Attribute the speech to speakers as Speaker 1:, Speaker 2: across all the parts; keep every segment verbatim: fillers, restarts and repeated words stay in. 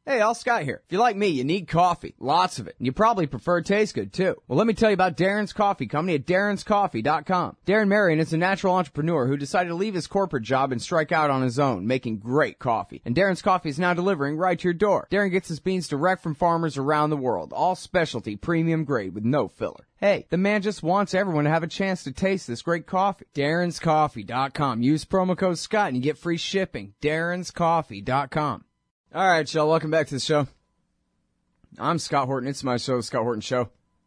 Speaker 1: Hey, Al Scott here. If you're like me, you need coffee. Lots of it. And you probably prefer it tastes good, too. Well, let me tell you about Darren's Coffee Company at darrens coffee dot com. Darren Marion is a natural entrepreneur who decided to leave his corporate job and strike out on his own, making great coffee. And Darren's Coffee is now delivering right to your door. Darren gets his beans direct from farmers around the world. All specialty, premium grade with no filler. Hey, the man just wants everyone to have a chance to taste this great coffee. darrens coffee dot com. Use promo code Scott and you get free shipping. darrens coffee dot com. All right, y'all, welcome back to the show. I'm Scott Horton. It's my show, The Scott Horton Show.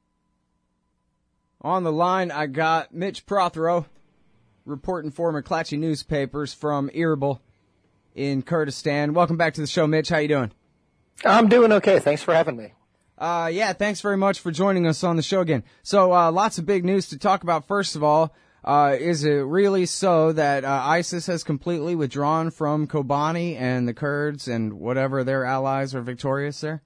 Speaker 1: On the line, I got Mitch Prothero, reporting for McClatchy Newspapers from Erbil in Kurdistan. Welcome back to the show, Mitch. How you doing?
Speaker 2: I'm doing okay. Thanks for having me.
Speaker 1: Uh, yeah, thanks very much for joining us on the show again. So, uh, lots of big news to talk about. First of all, Uh, is it really so that uh, ISIS has completely withdrawn from Kobani and the Kurds and whatever their allies are victorious there?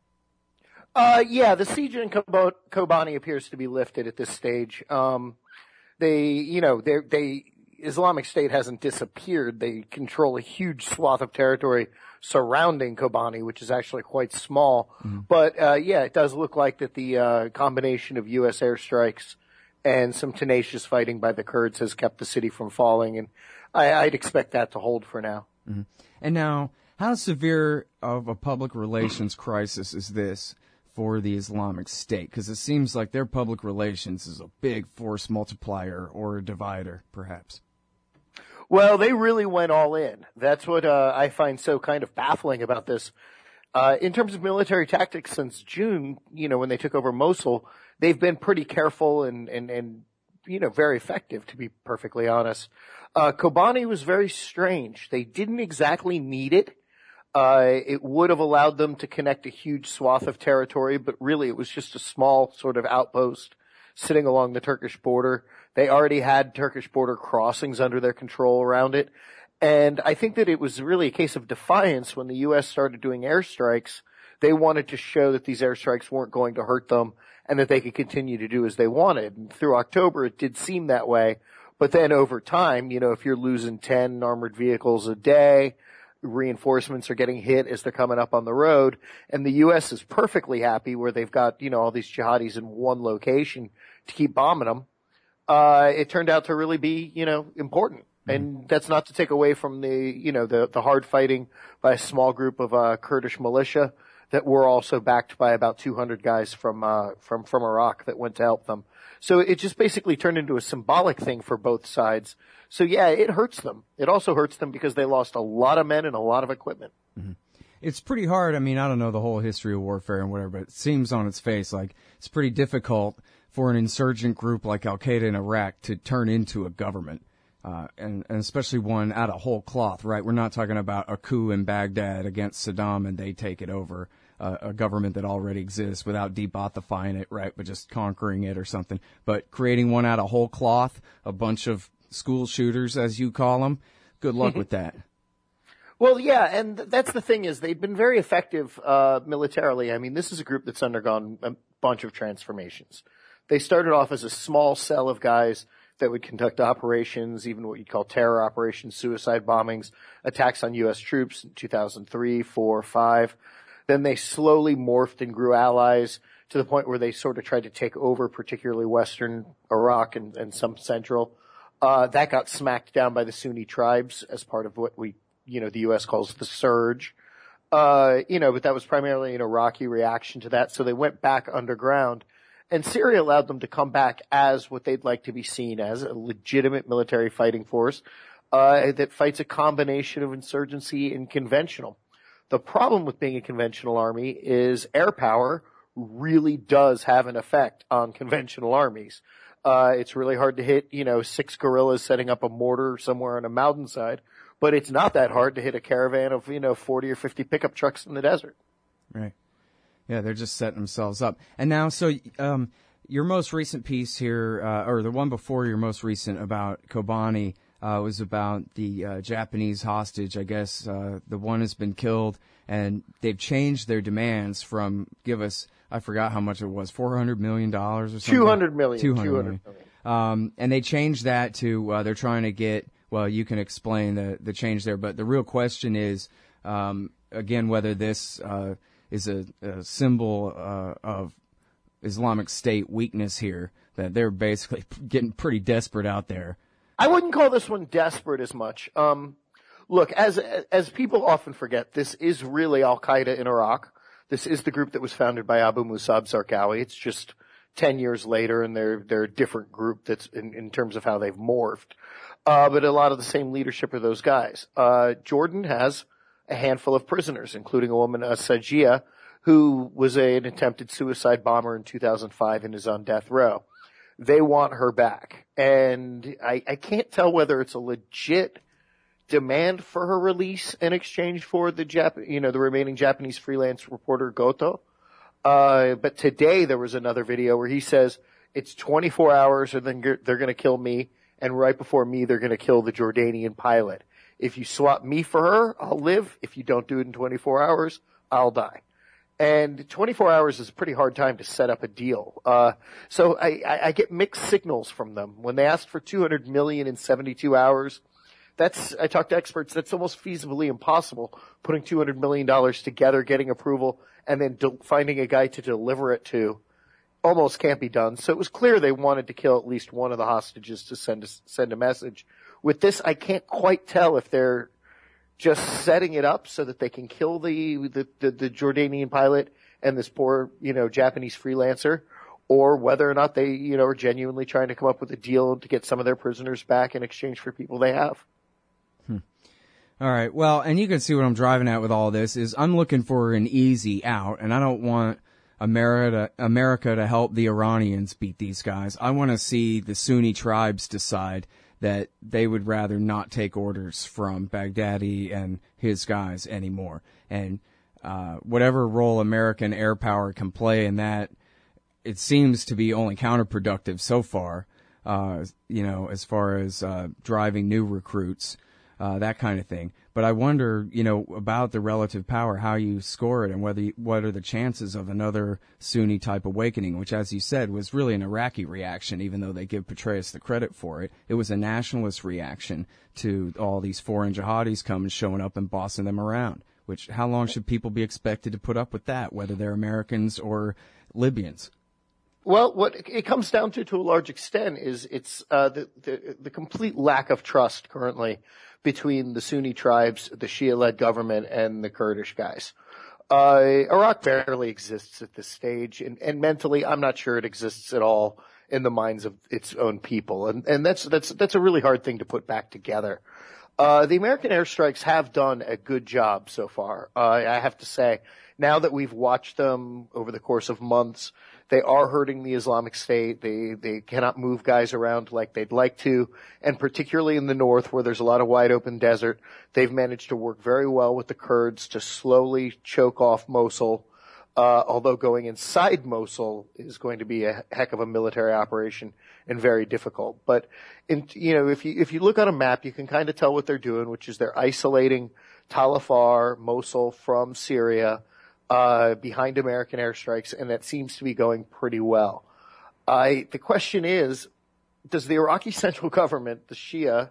Speaker 2: Uh, yeah, the siege in Kobo- Kobani appears to be lifted at this stage. Um, they, you know, they, they, Islamic State hasn't disappeared. They control a huge swath of territory surrounding Kobani, which is actually quite small. Mm-hmm. But, uh, yeah, it does look like that the, uh, combination of U S airstrikes and some tenacious fighting by the Kurds has kept the city from falling, and I, I'd expect that to hold for now.
Speaker 1: Mm-hmm. And now, how severe of a public relations crisis is this for the Islamic State? Because it seems like their public relations is a big force multiplier or a divider, perhaps.
Speaker 2: Well, they really went all in. That's what uh, I find so kind of baffling about this. Uh, in terms of military tactics since June, you know, when they took over Mosul, they've been pretty careful and, and, and, you know, very effective, to be perfectly honest. Uh, Kobani was very strange. They didn't exactly need it. Uh, it would have allowed them to connect a huge swath of territory, but really it was just a small sort of outpost sitting along the Turkish border. They already had Turkish border crossings under their control around it. And I think that it was really a case of defiance when the U S started doing airstrikes. They wanted to show that these airstrikes weren't going to hurt them and that they could continue to do as they wanted. And through October, it did seem that way. But then over time, you know, if you're losing ten armored vehicles a day, reinforcements are getting hit as they're coming up on the road, and the U S is perfectly happy where they've got, you know, all these jihadis in one location to keep bombing them. Uh, it turned out to really be, you know, important. And that's not to take away from the, you know, the, the hard fighting by a small group of, uh, Kurdish militia that were also backed by about two hundred guys from, uh, from, from Iraq that went to help them. So it just basically turned into a symbolic thing for both sides. So yeah, it hurts them. It also hurts them because they lost a lot of men and a lot of equipment.
Speaker 1: Mm-hmm. It's pretty hard. I mean, I don't know the whole history of warfare and whatever, but it seems on its face like it's pretty difficult for an insurgent group like Al-Qaeda in Iraq to turn into a government. Uh, and, and especially one out of whole cloth, right? We're not talking about a coup in Baghdad against Saddam and they take it over, uh, a government that already exists without de-Baathifying it, right? But just conquering it or something. But creating one out of whole cloth, a bunch of school shooters, as you call them, good luck with that.
Speaker 2: Well, yeah, and that's the thing is they've been very effective uh, militarily. I mean, this is a group that's undergone a bunch of transformations. They started off as a small cell of guys that would conduct operations, even what you'd call terror operations, suicide bombings, attacks on U S troops in two thousand three, four, five. Then they slowly morphed and grew allies to the point where they sort of tried to take over, particularly western Iraq and, and some central. Uh, that got smacked down by the Sunni tribes as part of what we, you know, the U S calls the surge. Uh, you know, but that was primarily an Iraqi reaction to that. So they went back underground. And Syria allowed them to come back as what they'd like to be seen as, a legitimate military fighting force uh, that fights a combination of insurgency and conventional. The problem with being a conventional army is air power really does have an effect on conventional armies. Uh, it's really hard to hit, you know, six guerrillas setting up a mortar somewhere on a mountainside, but it's not that hard to hit a caravan of, you know, forty or fifty pickup trucks in the desert.
Speaker 1: Right. Yeah, they're just setting themselves up. And now, so um, your most recent piece here, uh, or the one before your most recent about Kobani, uh, was about the uh, Japanese hostage. I guess uh, the one has been killed, and they've changed their demands from, give us, I forgot how much it was, four hundred million dollars or something?
Speaker 2: two hundred million
Speaker 1: dollars. two hundred million dollars. Um, and they changed that to, uh, they're trying to get, well, you can explain the, the change there, but the real question is, um, again, whether this... Uh, is a, a symbol uh, of Islamic State weakness here, that they're basically getting pretty desperate out there.
Speaker 2: I wouldn't call this one desperate as much. Um, look, as as people often forget, this is really Al-Qaeda in Iraq. This is the group that was founded by Abu Musab Zarqawi. It's just ten years later, and they're they're a different group that's in, in terms of how they've morphed. Uh, but a lot of the same leadership are those guys. Uh, Jordan has a handful of prisoners, including a woman, uh, Sajia, who was a, an attempted suicide bomber in two thousand five and is on death row. They want her back. And I, I can't tell whether it's a legit demand for her release in exchange for the Jap- you know, the remaining Japanese freelance reporter Goto. Uh, but today there was another video where he says it's twenty-four hours or then they're going to kill me. And right before me, they're going to kill the Jordanian pilot. If you swap me for her, I'll live. If you don't do it in twenty-four hours, I'll die. And twenty-four hours is a pretty hard time to set up a deal. Uh, so I, I, I get mixed signals from them. When they asked for two hundred million dollars in seventy-two hours, that's, I talked to experts, that's almost feasibly impossible, putting two hundred million dollars together, getting approval, and then de- finding a guy to deliver it to. Almost can't be done. So it was clear they wanted to kill at least one of the hostages to send a, send a message. With this, I can't quite tell if they're just setting it up so that they can kill the, the, the, the Jordanian pilot and this poor, you know, Japanese freelancer, or whether or not they, you know, are genuinely trying to come up with a deal to get some of their prisoners back in exchange for people they have.
Speaker 1: Hmm. All right. Well, and you can see what I'm driving at with all this is I'm looking for an easy out, and I don't want America, America to help the Iranians beat these guys. I want to see the Sunni tribes decide that they would rather not take orders from Baghdadi and his guys anymore. And uh, whatever role American air power can play in that, it seems to be only counterproductive so far, uh, you know, as far as uh, driving new recruits, uh, that kind of thing. But I wonder, you know, about the relative power, how you score it, and whether you, what are the chances of another Sunni type awakening, which, as you said, was really an Iraqi reaction, even though they give Petraeus the credit for it. It was a nationalist reaction to all these foreign jihadis coming, showing up and bossing them around. Which, how long should people be expected to put up with that, whether they're Americans or Libyans?
Speaker 2: Well, what it comes down to, to a large extent, is it's uh, the, the the complete lack of trust currently between the Sunni tribes, the Shia-led government, and the Kurdish guys. Uh, Iraq barely exists at this stage, and, and mentally, I'm not sure it exists at all in the minds of its own people, and and that's that's that's a really hard thing to put back together. Uh, the American airstrikes have done a good job so far. Uh, I have to say, now that we've watched them over the course of months, they are hurting the Islamic State. They they cannot move guys around like they'd like to, and particularly in the north where there's a lot of wide open desert, they've managed to work very well with the Kurds to slowly choke off Mosul. Uh, although going inside Mosul is going to be a heck of a military operation and very difficult. But in, you know, if you if you look on a map, you can kind of tell what they're doing, which is they're isolating Tal Afar, Mosul from Syria, uh, behind American airstrikes, and that seems to be going pretty well. I, the question is, does the Iraqi central government, the Shia,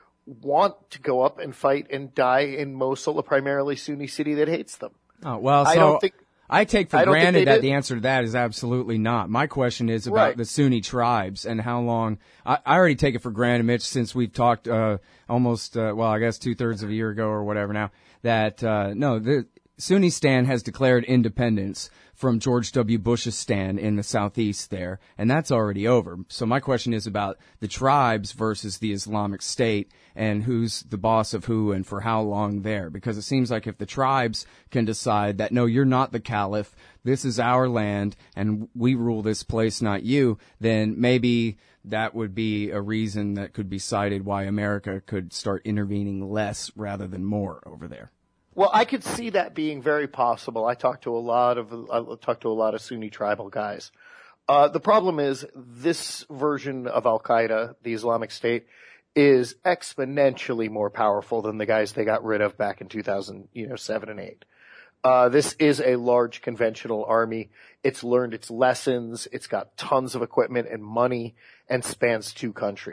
Speaker 2: want to go up and fight and die in Mosul, a primarily Sunni city that hates them?
Speaker 1: Oh, well, so
Speaker 2: I don't think.
Speaker 1: I take for
Speaker 2: I
Speaker 1: granted that
Speaker 2: did.
Speaker 1: the answer to that is absolutely not. My question is about
Speaker 2: Right.
Speaker 1: the Sunni tribes and how long. I, I already take it for granted, Mitch, since we've talked uh, almost, uh, well, I guess two thirds of a year ago or whatever now, that uh, no, the Sunnistan has declared independence from George W. Bush's stand in the southeast there, and that's already over. So my question is about the tribes versus the Islamic State and who's the boss of who and for how long there. Because it seems like if the tribes can decide that, no, you're not the caliph, this is our land, and we rule this place, not you, then maybe that would be a reason that could be cited why America could start intervening less rather than more over there.
Speaker 2: Well, I could see that being very possible. I talked to a lot of I talked to a lot of Sunni tribal guys. Uh, the problem is this version of Al Qaeda, the Islamic State, is exponentially more powerful than the guys they got rid of back in two thousand, you know, seven and eight. Uh, this is a large conventional army. It's learned its lessons. It's got tons of equipment and money and spans two countries.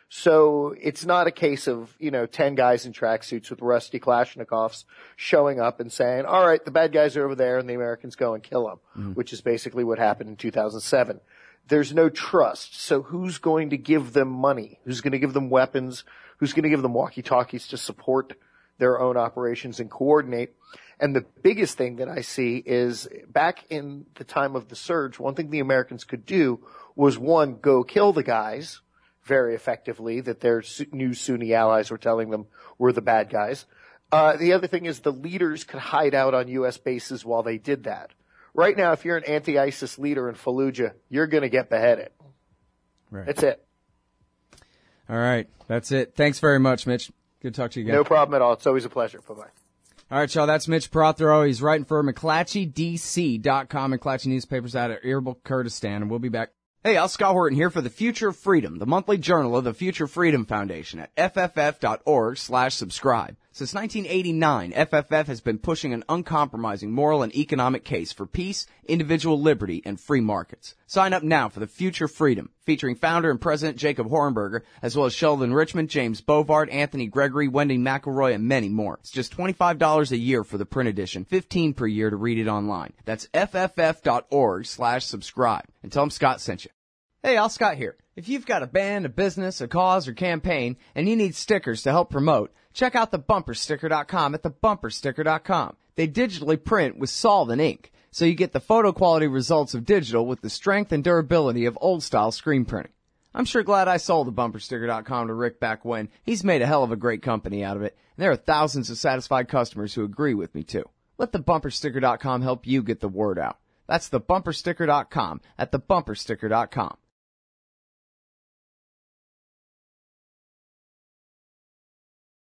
Speaker 2: So it's not a case of, you know, ten guys in tracksuits with rusty Kalashnikovs showing up and saying, all right, the bad guys are over there and the Americans go and kill them, mm-hmm. which is basically what happened in two thousand seven. There's no trust. So who's going to give them money? Who's going to give them weapons? Who's going to give them walkie-talkies to support their own operations and coordinate? And the biggest thing that I see is back in the time of the surge, one thing the Americans could do was, one, go kill the guys very effectively that their new Sunni allies were telling them were the bad guys. Uh, the other thing is the leaders could hide out on U S bases while they did that. Right now, if you're an anti-ISIS leader in Fallujah, you're going to get beheaded.
Speaker 1: Right.
Speaker 2: That's it.
Speaker 1: All right. That's it. Thanks very much, Mitch. Good to talk to you again.
Speaker 2: No problem at all. It's always a pleasure. Bye-bye.
Speaker 1: All right, y'all. That's Mitch Prothero. He's writing for McClatchy D C dot com, McClatchy Newspapers out of Erbil, Kurdistan, and we'll be back. Hey, Al Scott Horton here for the Future of Freedom, the monthly journal of the Future Freedom Foundation at F F F dot org slash subscribe. Since nineteen eighty-nine, F F F has been pushing an uncompromising moral and economic case for peace, individual liberty, and free markets. Sign up now for the Future Freedom, featuring founder and president Jacob Hornberger, as well as Sheldon Richmond, James Bovard, Anthony Gregory, Wendy McElroy, and many more. It's just twenty-five dollars a year for the print edition, fifteen dollars per year to read it online. That's F F F dot org slash subscribe. And tell them Scott sent you. Hey, Al Scott here. If you've got a band, a business, a cause, or campaign, and you need stickers to help promote, check out the bumper sticker dot com at the bumper sticker dot com. They digitally print with solvent ink, so you get the photo quality results of digital with the strength and durability of old-style screen printing. I'm sure glad I sold the bumper sticker dot com to Rick back when. He's made a hell of a great company out of it, and there are thousands of satisfied customers who agree with me, too. Let the bumper sticker dot com help you get the word out. That's the bumper sticker dot com at the bumper sticker dot com.